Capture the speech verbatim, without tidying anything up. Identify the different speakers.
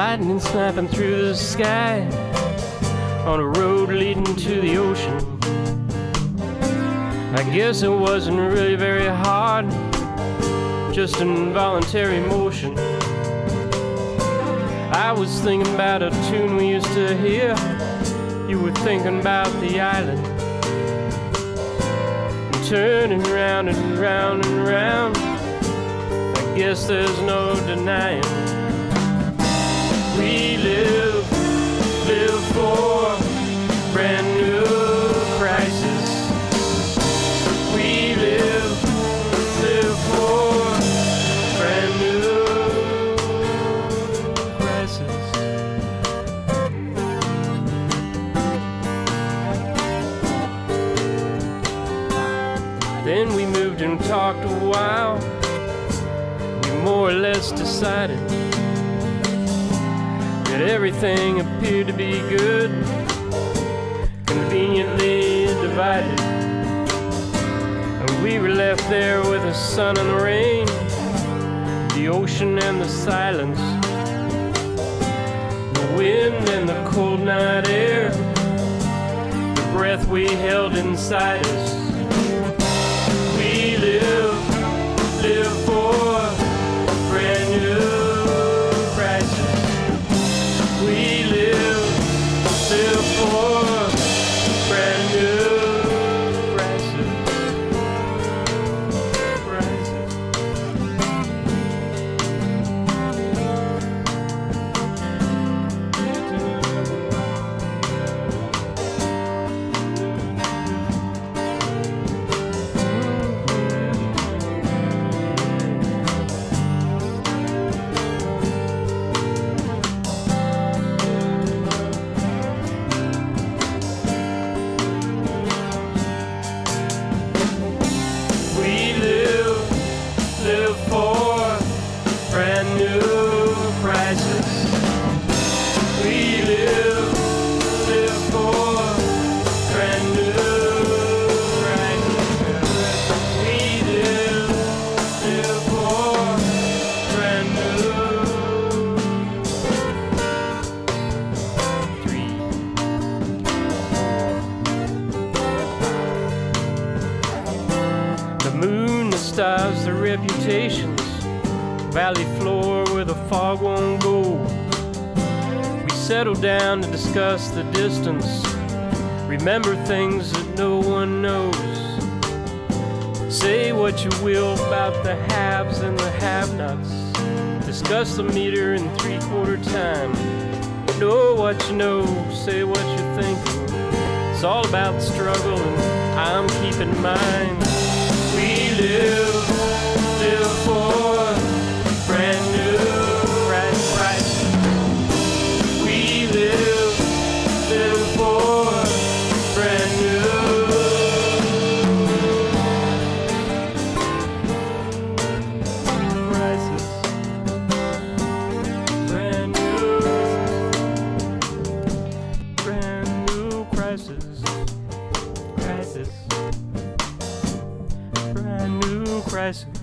Speaker 1: lightning snapping through the sky on a road leading to the ocean. I guess it wasn't really very hard, just an involuntary motion. I was thinking about a tune we used to hear. You were thinking about the island, and turning round and round and round. I guess there's no denying we live, live for brand new crisis. We live, live for brand new crisis. Then we moved and talked a while. We more or less decided that everything appeared to be good, conveniently divided. And we were left there with the sun and the rain, the ocean and the silence, the wind and the cold night air, the breath we held inside us. We live, live for brand new crisis. We live, live for brand new crisis. Crisis. We live, live for brand new crisis. We live, live for brand new crisis. We live, live for brand new. Three. The moon, the stars, the reputations, valley floor where the fog won't go. We settle down to discuss the distance, remember things that no one knows. Say what you will about the haves and the have-nots, discuss the meter in three-quarter time. Know what you know, say what you're thinking. It's all about the struggle, and I'm keeping mine. We live, live for brand new crisis. We live, live for brand new crisis. Brand new, brand new crisis. Crisis. Brand new crisis.